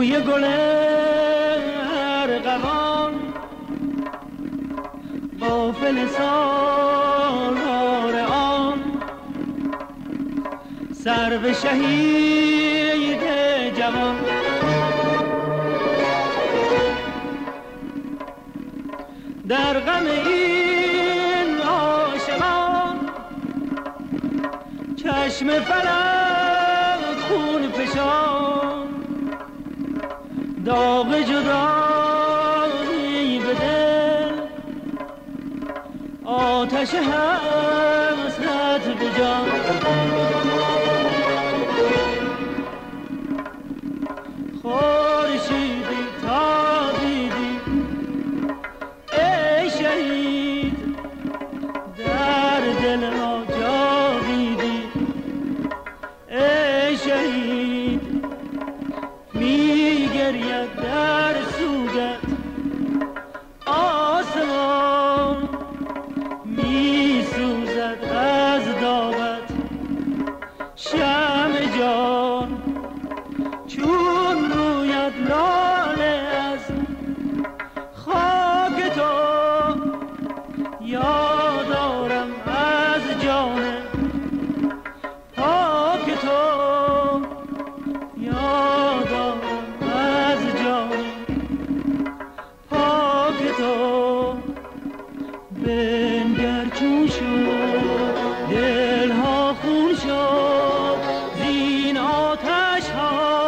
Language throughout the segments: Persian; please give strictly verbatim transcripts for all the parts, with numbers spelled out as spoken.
بوی گل ارغوان قافل سالار آن سرو شهید جوان در غم این عاشقان چشم فلک خون فشان داغ جدایی به دل آتش حسرت به جان خورشیدی تابیدی ای شهید در دل ما جاویدی ای شهید می گرید در سوگت آسمان می سوزد از داغت شمع جان چون روید لاله از خاک تو یادارم از جان پاک تو یادارم از جان پاک تو بنگر چون شد دلها خون شد زین آتش ها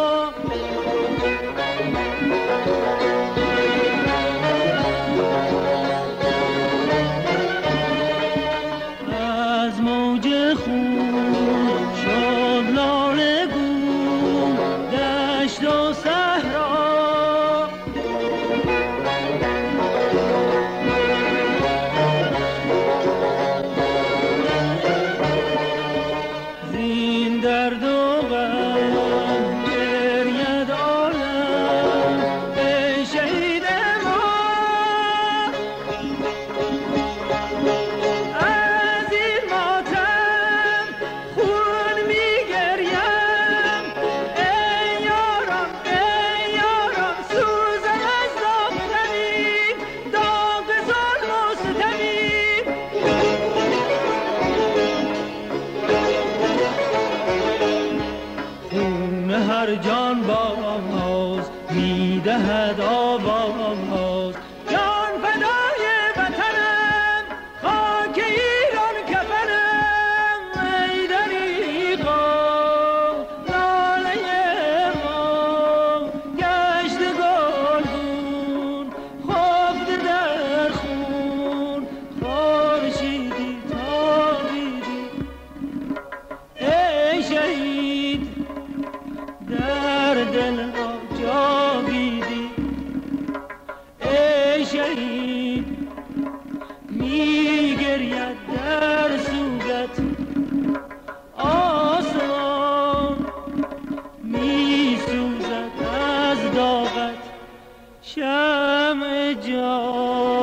از موج خون شد لاله گون دشت و صحرا زین درد و غم گرید عالم ای شهید ما از این ماتم خون می گریم ای یارم ای یارم سوزم از داغ زمین داغ ظلم و ستمین خون هر جان باز میدهد آواز جان فدای وطنم خاک ایران کفنم ای دریغا لاله ما گشت گلگون خفته در خون خورشیدی تابیدی ای شهید در دل ما جاویدی ای شهید می گرید در سوگت آسمان می سوزد از داغت شمع جان